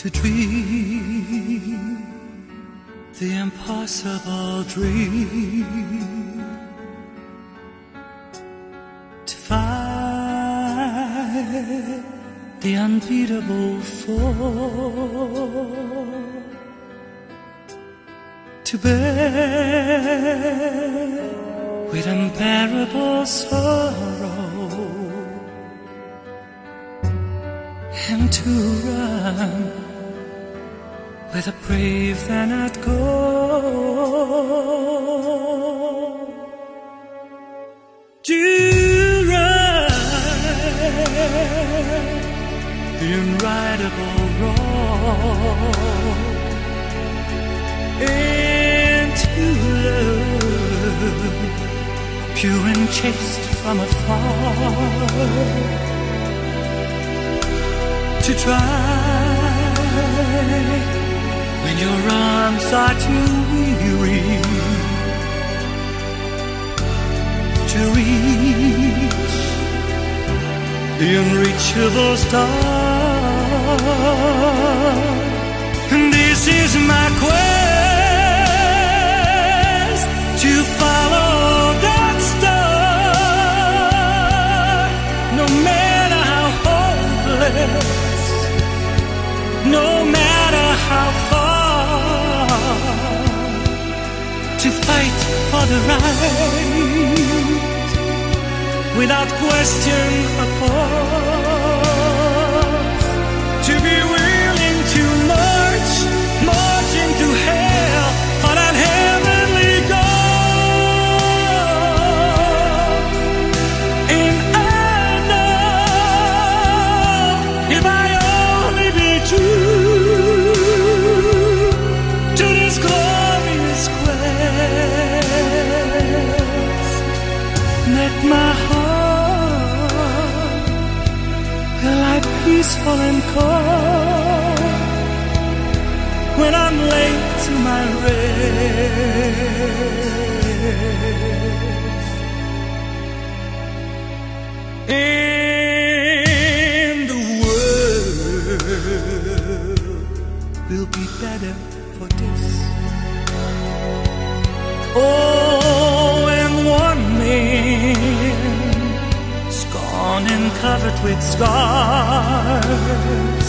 to dream the impossible dream, to fight the unbeatable foe, to bear with unbearable sorrow, and to run where the brave dare not go, to ride the unridable road, and to love pure and chaste from afar, to try when your arms are too weary, to reach the unreachable star. And this is my quest, to follow that star, no matter how hopeless, no matter how far, to fight for the right without question or pause, to be willing to march into hell for that heavenly goal. And I know if I only be true to this glorious quest, that my heart will lie peaceful and cold when I'm late to my rest. And the world will be better for this. Oh, and one man, scorned and covered with scars,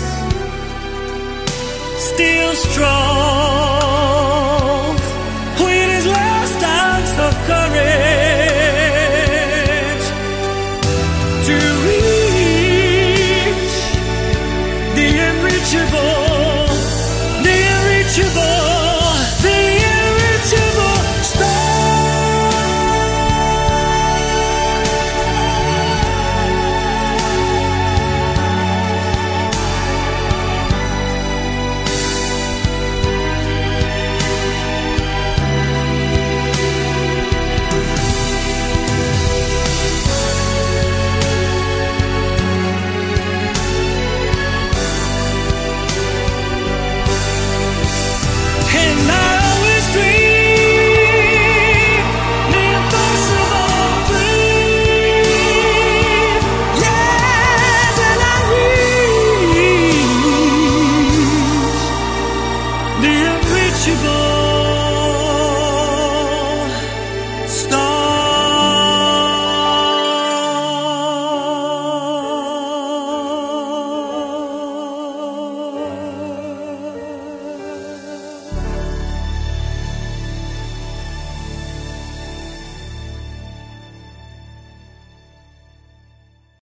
still strove with his last ounce of courage